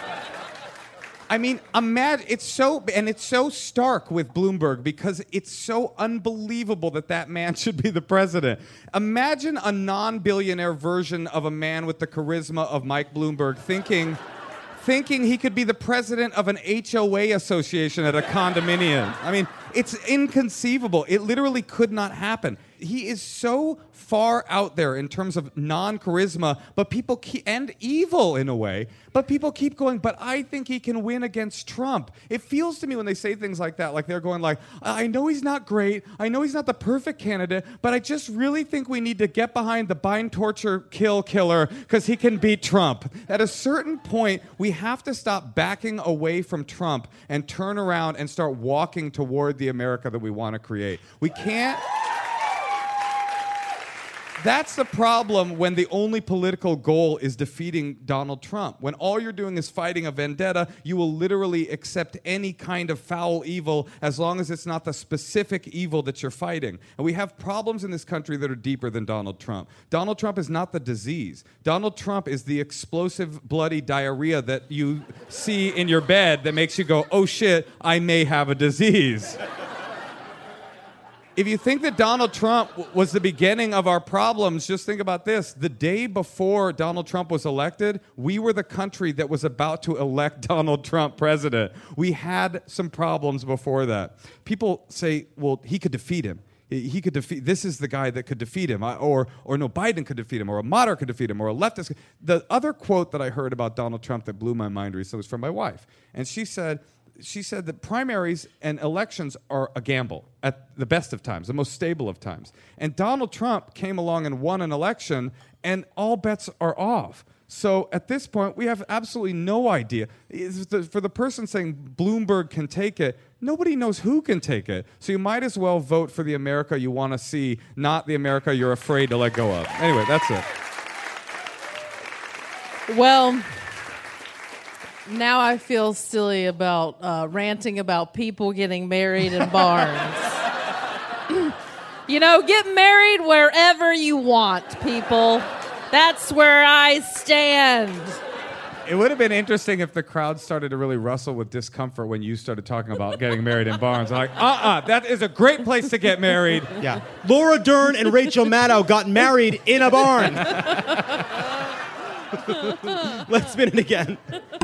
I mean, imagine, it's so stark with Bloomberg because it's so unbelievable that man should be the president. Imagine a non-billionaire version of a man with the charisma of Mike Bloomberg thinking he could be the president of an HOA association at a condominium. I mean, it's inconceivable. It literally could not happen. he is so far out there in terms of non-charisma, but people and evil in a way. But people keep going, but I think he can win against Trump. It feels to me when they say things like that, like they're going like, I know he's not great, I know he's not the perfect candidate, but I just really think we need to get behind the bind, torture, kill killer because he can beat Trump. At a certain point, we have to stop backing away from Trump and turn around and start walking toward the America that we want to create. We can't... That's the problem when the only political goal is defeating Donald Trump. When all you're doing is fighting a vendetta, you will literally accept any kind of foul evil as long as it's not the specific evil that you're fighting. And we have problems in this country that are deeper than Donald Trump. Donald Trump is not the disease. Donald Trump is the explosive, bloody diarrhea that you see in your bed that makes you go, oh shit, I may have a disease. If you think that Donald Trump was the beginning of our problems, just think about this. The day before Donald Trump was elected, we were the country that was about to elect Donald Trump president. We had some problems before that. People say, well, he could defeat him. He could defeat, this is the guy that could defeat him, or no, Biden could defeat him, or a moderate could defeat him, or a leftist. The other quote that I heard about Donald Trump that blew my mind recently was from my wife. And she said that primaries and elections are a gamble at the best of times, the most stable of times. And Donald Trump came along and won an election, and all bets are off. So at this point, we have absolutely no idea. For the person saying Bloomberg can take it, nobody knows who can take it. So you might as well vote for the America you want to see, not the America you're afraid to let go of. Anyway, that's it. Well, now I feel silly about ranting about people getting married in barns. You know, get married wherever you want, people. That's where I stand. It would have been interesting if the crowd started to really rustle with discomfort when you started talking about getting married in barns. Like, that is a great place to get married. Yeah. Laura Dern and Rachel Maddow got married in a barn. Let's spin it again.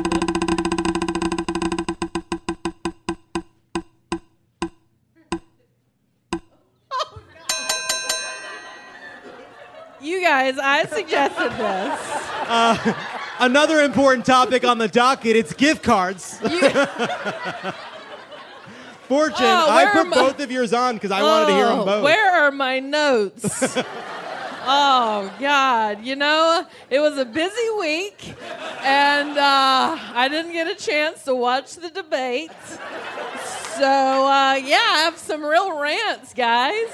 You guys, I suggested this. Another important topic on the docket, it's gift cards. Fortune, I put both of yours on because I wanted to hear them both. Where are my notes? Oh, God. You know, it was a busy week, and I didn't get a chance to watch the debate. So, yeah, I have some real rants, guys.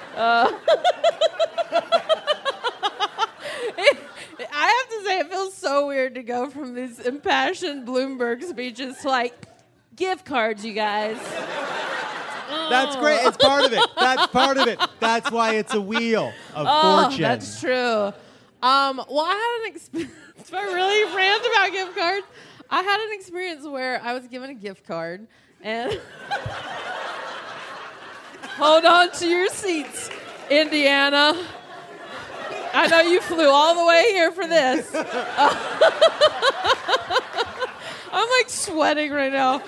I have to say, it feels so weird to go from these impassioned Bloomberg speeches to, like, gift cards, you guys. That's great. It's part of it. That's part of it. That's why it's a wheel of fortune. That's true. Well, I had an experience. If I really rant about gift cards, I had an experience where I was given a gift card, and hold on to your seats, Indiana. I know you flew all the way here for this. I'm like sweating right now.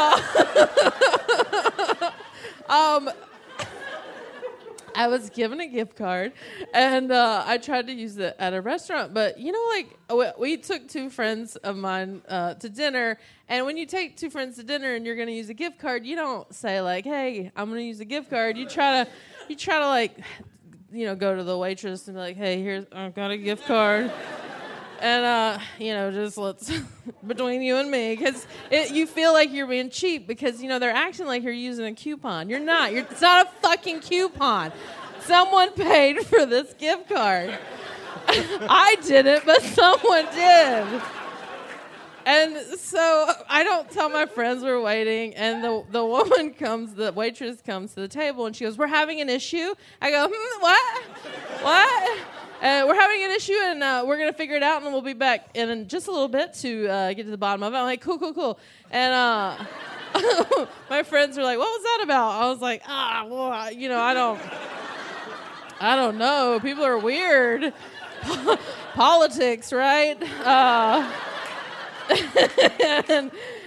I was given a gift card, and I tried to use it at a restaurant. But, you know, like, we took two friends of mine to dinner, and when you take two friends to dinner and you're going to use a gift card, you don't say, like, hey, I'm going to use a gift card. You try to, like, you know, go to the waitress and be like, hey, I've got a gift card. And, you know, just let's, between you and me, because you feel like you're being cheap because, you know, they're acting like you're using a coupon. You're not. It's not a fucking coupon. Someone paid for this gift card. I didn't, but someone did. And so I don't tell my friends we're waiting, and the woman comes, the waitress comes to the table, and she goes, we're having an issue. I go, what? We're having an issue, and we're going to figure it out, and we'll be back in just a little bit to get to the bottom of it. I'm like, cool. And my friends were like, what was that about? I was like, well, you know, I don't know. People are weird. Politics, right?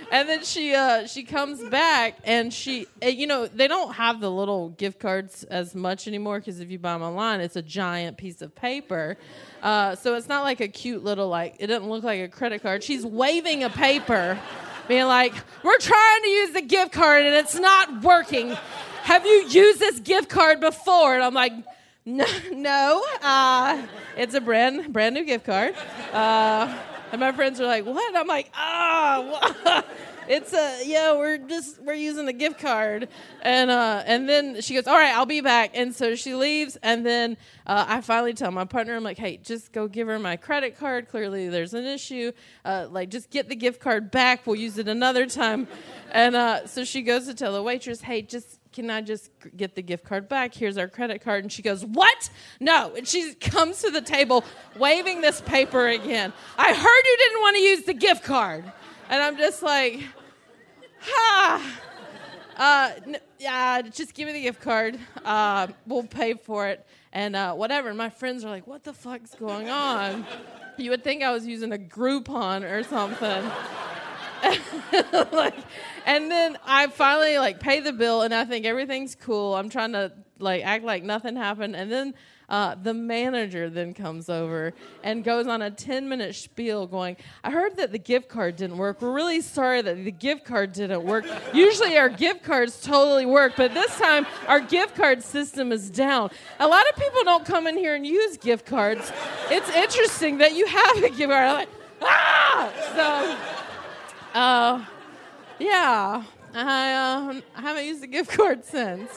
And then she comes back, and they don't have the little gift cards as much anymore because if you buy them online, it's a giant piece of paper. So it's not like a cute little, it doesn't look like a credit card. She's waving a paper, being like, we're trying to use the gift card, and it's not working. Have you used this gift card before? And I'm like, no. It's a brand new gift card. And my friends are like, what? I'm like, it's we're using the gift card. And then she goes, all right, I'll be back. And so she leaves. And then I finally tell my partner, I'm like, hey, just go give her my credit card. Clearly there's an issue. Just get the gift card back. We'll use it another time. And so she goes to tell the waitress, hey, can I just get the gift card back? Here's our credit card. And she goes, what? No. And she comes to the table waving this paper again. I heard you didn't want to use the gift card. And I'm just like, just give me the gift card. We'll pay for it and whatever. And my friends are like, what the fuck's going on? You would think I was using a Groupon or something. And then I finally pay the bill, and I think everything's cool. I'm trying to act like nothing happened, and then the manager then comes over and goes on a 10-minute spiel going, I heard that the gift card didn't work. We're really sorry that the gift card didn't work. Usually our gift cards totally work, but this time our gift card system is down. A lot of people don't come in here and use gift cards. It's interesting that you have a gift card. I'm like, yeah, I haven't used a gift card since.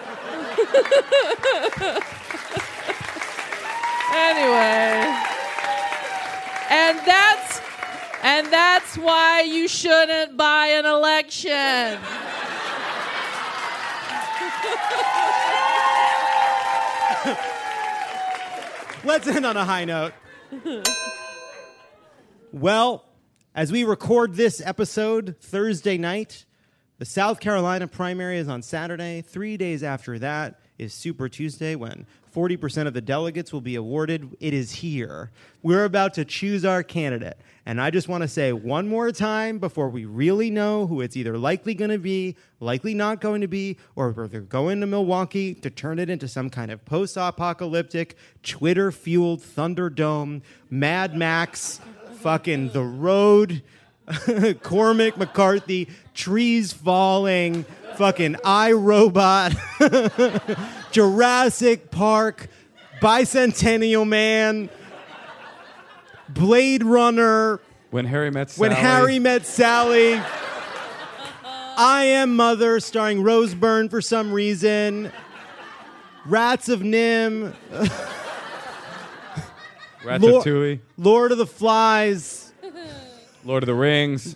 Anyway, and that's why you shouldn't buy an election. Let's end on a high note. Well, as we record this episode Thursday night, the South Carolina primary is on Saturday. 3 days after that is Super Tuesday, when 40% of the delegates will be awarded. It is here. We're about to choose our candidate. And I just want to say one more time before we really know who it's either likely going to be, likely not going to be, or they're going to Milwaukee to turn it into some kind of post-apocalyptic, Twitter-fueled Thunderdome, Mad Max, fucking The Road, Cormac McCarthy, trees falling, fucking iRobot, Jurassic Park, Bicentennial Man, Blade Runner, When Harry Met Sally, I Am Mother starring Rose Byrne for some reason, Rats of Nim, Ratatouille, Lord of the Flies, Lord of the Rings,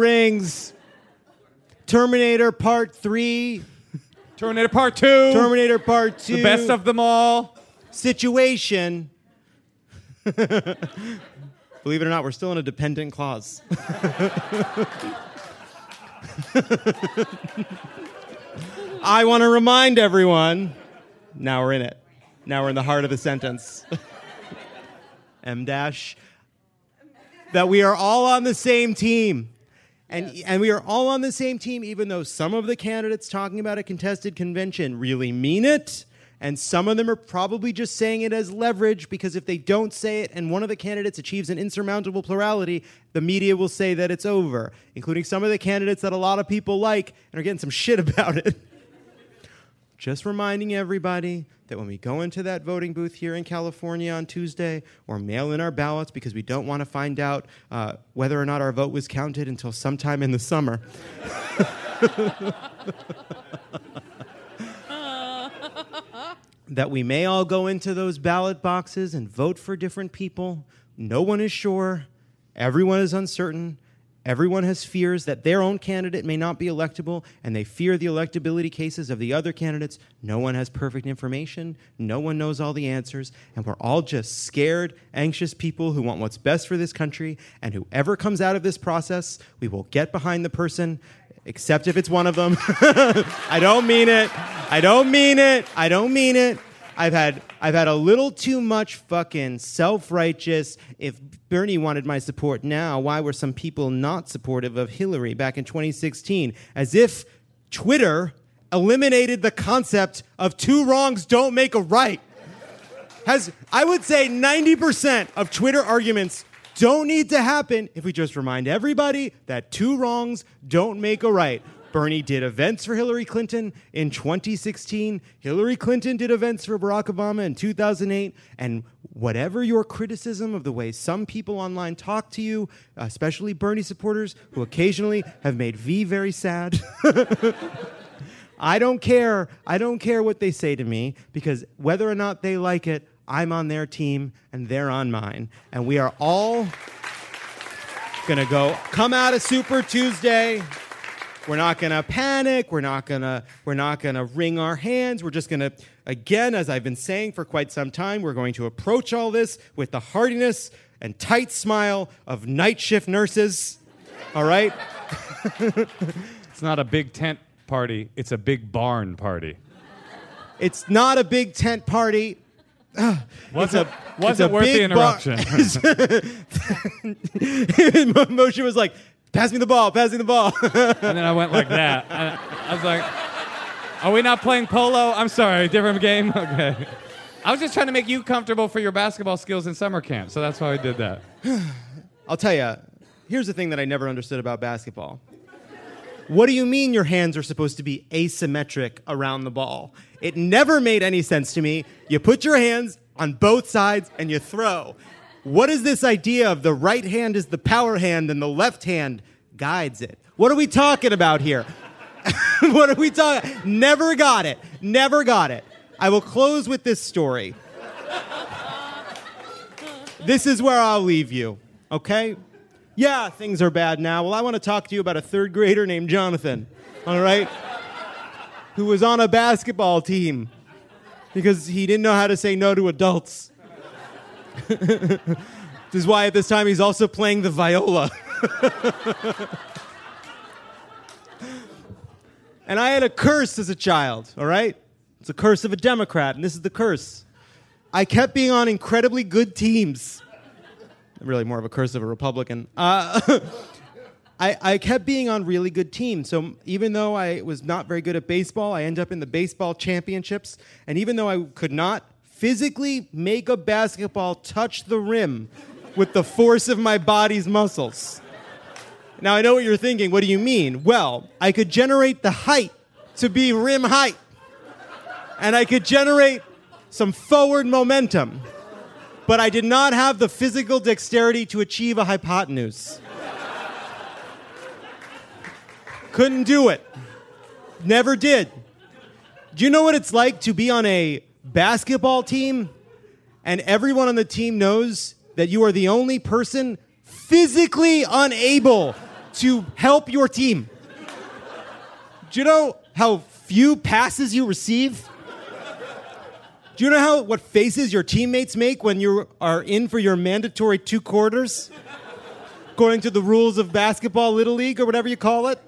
Terminator Part 3, Terminator Part 2, the best of them all, Situation. Believe it or not, we're still in a dependent clause. I want to remind everyone, now we're in it. Now we're in the heart of the sentence. M-dash. That we are all on the same team. And we are all on the same team, even though some of the candidates talking about a contested convention really mean it. And some of them are probably just saying it as leverage, because if they don't say it and one of the candidates achieves an insurmountable plurality, the media will say that it's over, including some of the candidates that a lot of people like and are getting some shit about it. Just reminding everybody that when we go into that voting booth here in California on Tuesday, or mail in our ballots because we don't want to find out whether or not our vote was counted until sometime in the summer. That we may all go into those ballot boxes and vote for different people. No one is sure. Everyone is uncertain. Everyone has fears that their own candidate may not be electable, and they fear the electability cases of the other candidates. No one has perfect information. No one knows all the answers. And we're all just scared, anxious people who want what's best for this country. And whoever comes out of this process, we will get behind the person, except if it's one of them. I don't mean it. I've had a little too much fucking self-righteous. If Bernie wanted my support now, why were some people not supportive of Hillary back in 2016? As if Twitter eliminated the concept of two wrongs don't make a right. I would say 90% of Twitter arguments don't need to happen if we just remind everybody that two wrongs don't make a right. Bernie did events for Hillary Clinton in 2016. Hillary Clinton did events for Barack Obama in 2008. And whatever your criticism of the way some people online talk to you, especially Bernie supporters who occasionally have made V very sad, I don't care. I don't care what they say to me, because whether or not they like it, I'm on their team and they're on mine. And we are all going to come out of Super Tuesday. We're not going to panic. We're not going to wring our hands. We're just going to, again, as I've been saying for quite some time, we're going to approach all this with the hardiness and tight smile of night shift nurses. All right? It's not a big tent party. It's a big barn party. It's not a big tent party. Wasn't worth the interruption. Moshe was like, pass me the ball. And then I went like that. I was like, are we not playing polo? I'm sorry, different game? Okay. I was just trying to make you comfortable for your basketball skills in summer camp, so that's why I did that. I'll tell you, here's the thing that I never understood about basketball. What do you mean your hands are supposed to be asymmetric around the ball? It never made any sense to me. You put your hands on both sides and you throw. What is this idea of the right hand is the power hand and the left hand guides it? What are we talking about here? What are we talking? Never got it. I will close with this story. This is where I'll leave you, okay? Yeah, things are bad now. Well, I want to talk to you about a third grader named Jonathan, all right? Who was on a basketball team because he didn't know how to say no to adults. This is why at this time he's also playing the viola. And I had a curse as a child, all right? It's a curse of a Democrat, and this is the curse. I kept being on incredibly good teams. Really more of a curse of a Republican. I kept being on really good teams. So even though I was not very good at baseball, I ended up in the baseball championships. And even though I could not physically make a basketball touch the rim with the force of my body's muscles. Now, I know what you're thinking. What do you mean? Well, I could generate the height to be rim height. And I could generate some forward momentum. But I did not have the physical dexterity to achieve a hypotenuse. Couldn't do it. Never did. Do you know what it's like to be on a basketball team and everyone on the team knows that you are the only person physically unable to help your team? Do you know how few passes you receive? Do you know what faces your teammates make when you are in for your mandatory 2 quarters? According to the rules of basketball, Little League, or whatever you call it.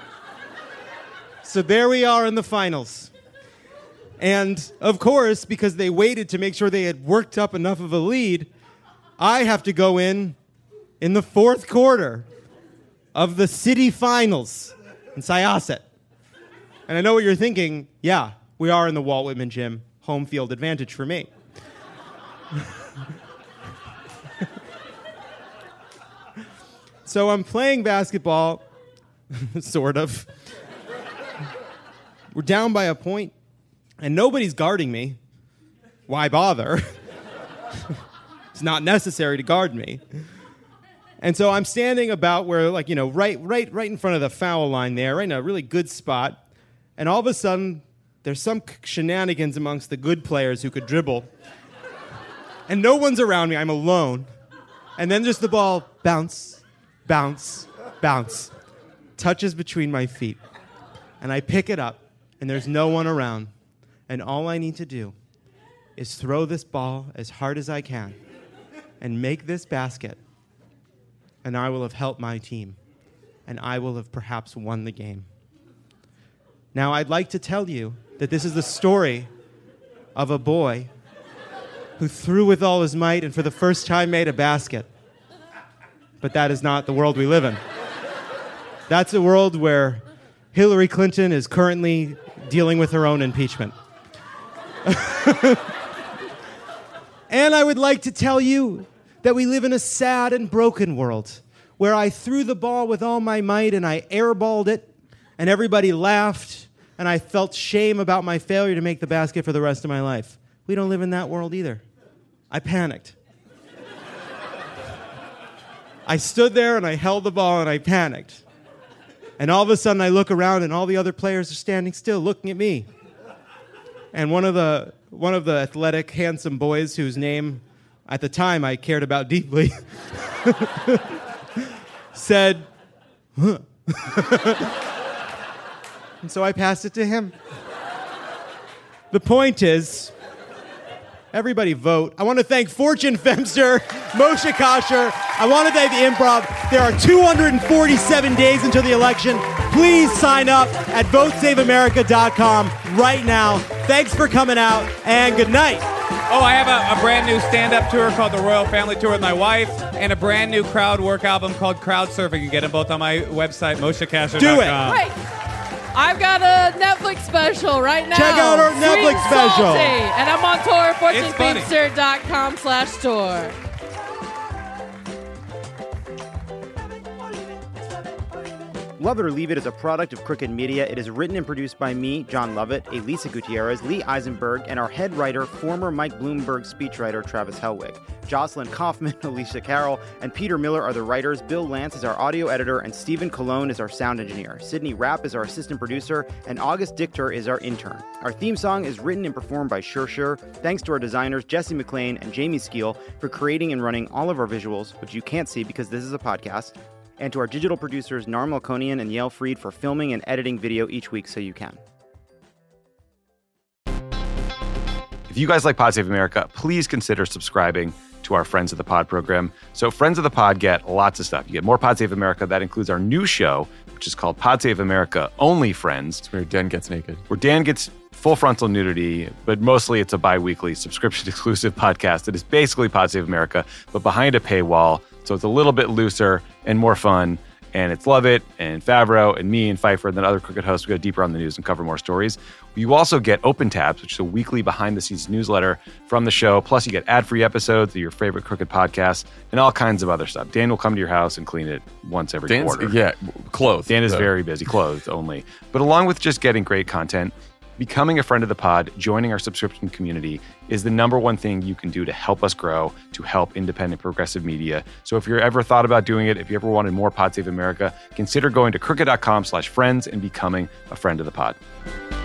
So there we are in the finals. And, of course, because they waited to make sure they had worked up enough of a lead, I have to go in the 4th quarter of the city finals in Syosset. And I know what you're thinking. Yeah, we are in the Walt Whitman gym. Home field advantage for me. So I'm playing basketball, sort of. We're down by a point, and nobody's guarding me. Why bother? It's not necessary to guard me. And so I'm standing about where, right in front of the foul line there, right in a really good spot. And all of a sudden, there's some shenanigans amongst the good players who could dribble. And no one's around me. I'm alone. And then just the ball bounce, bounce, bounce. Touches between my feet. And I pick it up, and there's no one around. And all I need to do is throw this ball as hard as I can and make this basket. And I will have helped my team. And I will have perhaps won the game. Now, I'd like to tell you that this is the story of a boy who threw with all his might and for the first time made a basket. But that is not the world we live in. That's a world where Hillary Clinton is currently dealing with her own impeachment. And I would like to tell you that we live in a sad and broken world where I threw the ball with all my might and I airballed it, and everybody laughed, and I felt shame about my failure to make the basket for the rest of my life. We don't live in that world either. I panicked. I stood there and I held the ball and I panicked. And all of a sudden I look around and all the other players are standing still looking at me. And one of the athletic, handsome boys whose name at the time I cared about deeply said, huh. And so I passed it to him. The point is, everybody vote. I want to thank Fortune Femster, Moshe Kasher. I want to thank the Improv. There are 247 days until the election. Please sign up at votesaveamerica.com right now. Thanks for coming out, and good night. Oh, I have a brand new stand-up tour called the Royal Family Tour with my wife, and a brand new crowd work album called Crowd Surfing. You can get them both on my website, moshekasher.com. Do it. Wait, I've got a Netflix special right now. Check out our Netflix special. And I'm on tour, fortunefeedster.com/tour. Love It or Leave It is a product of Crooked Media. It is written and produced by me, John Lovett, Elisa Gutierrez, Lee Eisenberg, and our head writer, former Mike Bloomberg speechwriter Travis Helwig. Jocelyn Kaufman, Alicia Carroll, and Peter Miller are the writers. Bill Lance is our audio editor, and Stephen Colon is our sound engineer. Sydney Rapp is our assistant producer, and August Dichter is our intern. Our theme song is written and performed by Sure. Thanks to our designers, Jesse McLean and Jamie Skeel, for creating and running all of our visuals, which you can't see because this is a podcast. And to our digital producers, Narm Melkonian and Yael Fried, for filming and editing video each week so you can. If you guys like Pod Save America, please consider subscribing to our Friends of the Pod program. So Friends of the Pod get lots of stuff. You get more Pod Save America. That includes our new show, which is called Pod Save America Only Friends. It's where Dan gets naked. Where Dan gets full frontal nudity, but mostly it's a bi-weekly subscription-exclusive podcast that is basically Pod Save America, but behind a paywall. So it's a little bit looser and more fun. And it's Lovett and Favreau and me and Pfeiffer and then other Crooked hosts. We go deeper on the news and cover more stories. You also get Open Tabs, which is a weekly behind-the-scenes newsletter from the show. Plus, you get ad-free episodes of your favorite Crooked podcasts and all kinds of other stuff. Dan will come to your house and clean it once every quarter. Yeah, clothed. Dan is very busy, clothed only. But along with just getting great content, becoming a friend of the pod, joining our subscription community is the number one thing you can do to help us grow, to help independent progressive media. So if you've ever thought about doing it, if you ever wanted more Pod Save America, consider going to crooked.com/friends and becoming a friend of the pod.